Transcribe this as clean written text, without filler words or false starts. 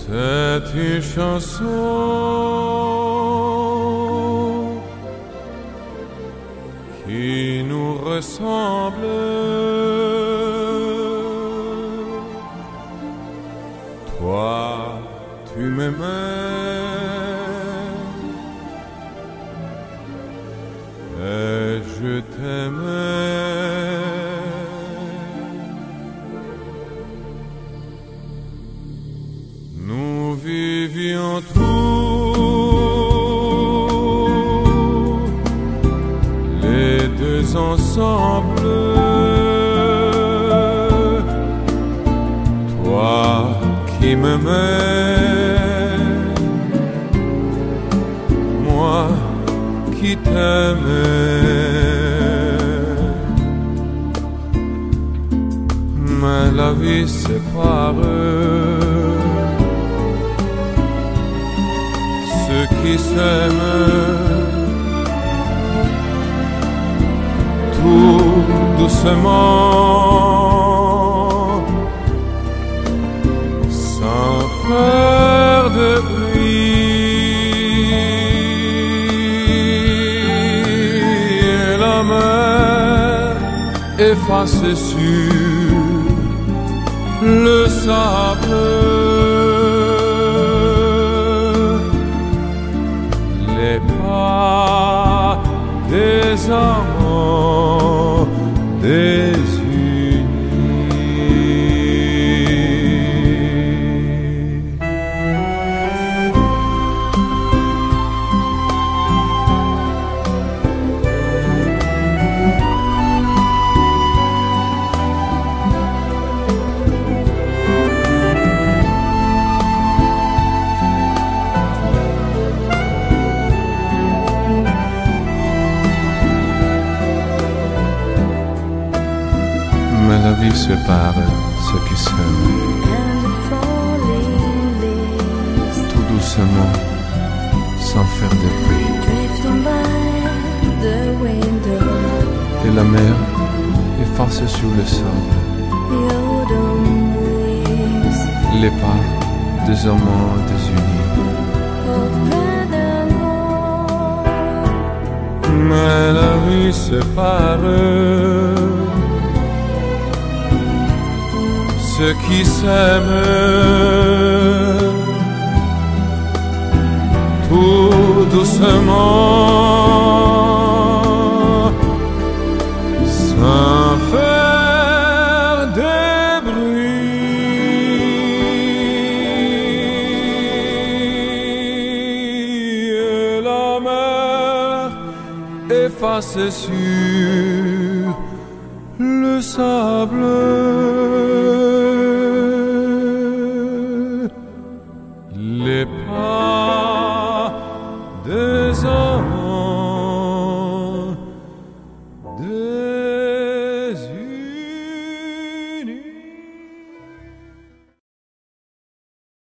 C'est une chanson qui nous ressemble. Toi, tu m'aimais et je t'aimais. Nous vivions tous les deux ensemble. Toi qui m'aimais, moi qui t'aimais. Mais la vie sépare ceux qui s'aiment tout doucement, sans faire de bruit. Et la mer efface sur le sable les pas des amants désunis. Mais la vie sépare ceux qui s'aiment tout doucement, sans faire de bruit. Et la mer efface sur le sable les pas des amants désunis. Mais la vie sépare ceux qui s'aiment tout doucement, sans faire de bruit. Et la mer efface sur le sable les pas